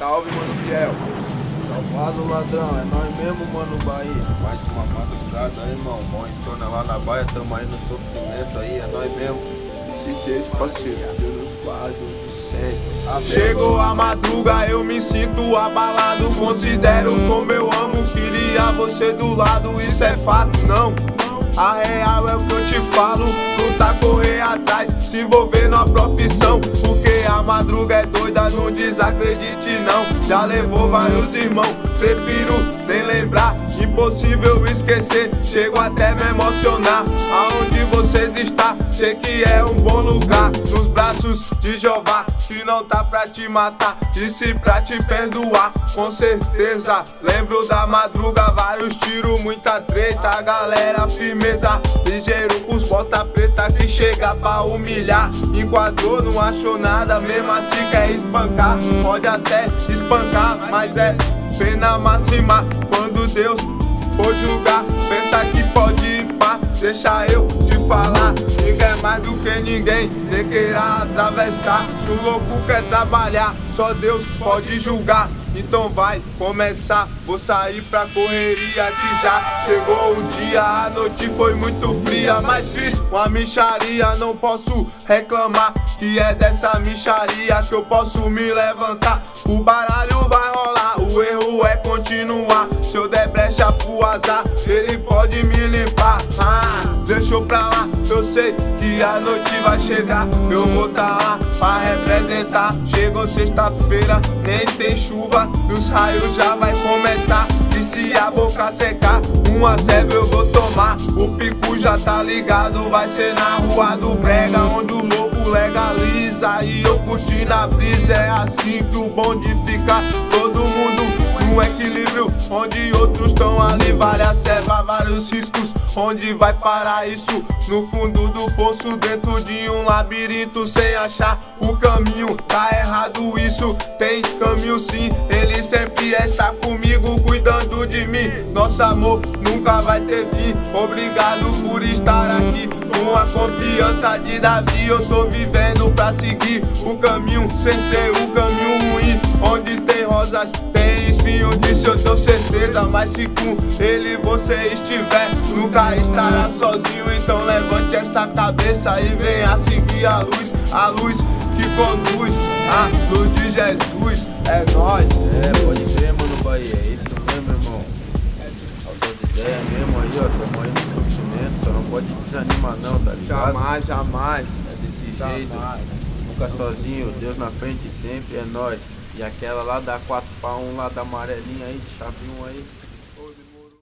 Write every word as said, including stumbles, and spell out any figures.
Salve, mano Biel. Salvado, ladrão, é nós mesmo, mano, Bahia. Mais uma madrugada aí, irmão. Mó insônia lá na baia, tamo aí no sofrimento aí, é nós mesmo. Desse jeito, parceiro. Deus nos guarde hoje sempre. Amém. Chegou a madruga, eu me sinto abalado. Considero como eu amo, queria você do lado. Isso é fato, não. A real é o que eu te falo, lutar, correr atrás, se envolver na profissão. Porque a madruga é doida, não desacredite não. Já levou vários irmãos, prefiro nem lembrar. Impossível esquecer, chego até me emocionar. Aonde vocês estão, sei que é um bom lugar. Nos braços de Jeová, que não tá pra te matar, e se pra te perdoar, com certeza. Lembro da madruga, vários tiros, muita treta. A galera firmeza, ligeiro com os bota preta que chega pra humilhar. Enquadrou, não achou nada, mesmo assim quer espancar. Pode até espancar, mas é pena máxima. Quando Deus for julgar, pensa que pode ir pá. Deixa eu te falar, ninguém é mais do que ninguém, nem queira atravessar. Se o louco quer trabalhar, só Deus pode julgar. Então vai começar, vou sair pra correria que já chegou o dia. A noite foi muito fria, mas fiz uma micharia. Não posso reclamar que é dessa micharia que eu posso me levantar. O baralho vai rolar, o erro é continuar. Se eu der brecha pro azar, ele pode me limpar. Ah, deixou pra lá, eu sei que a noite vai chegar. Eu vou tá lá pra representar. Chegou sexta-feira, nem tem chuva, e os raios já vai começar. E se a boca secar, uma serva eu vou tomar. O pico já tá ligado, vai ser na rua do Brega, onde o louco legaliza e eu curti na brisa. É assim que o bonde fica, todo mundo no equilíbrio, onde outros tão ali. Várias servas, vários riscos, onde vai parar isso? No fundo do poço, dentro de um labirinto, sem achar o caminho. Tá errado isso, tem caminho sim. Ele sempre está comigo, cuidando de mim. Nosso amor nunca vai ter fim. Obrigado por estar aqui. Com a confiança de Davi, eu tô vivendo pra seguir o caminho, sem ser o caminho ruim. Onde tem rosas, tem espinho, disso eu tenho certeza. Mas se com ele você estiver, nunca estará sozinho. Então levante essa cabeça e venha seguir a luz, a luz que conduz, a luz de Jesus. É nóis. É, pode crer, mano, Bahia, é isso mesmo, irmão. Altas ideias mesmo aí, ó, tamo aí no sofrimento, só não pode desanimar não, tá ligado? Jamais, jamais. É desse Jamais. jeito, nunca sozinho, Deus na frente sempre, é nóis. E aquela lá da quatro para um lá da amarelinha aí, de chave um aí.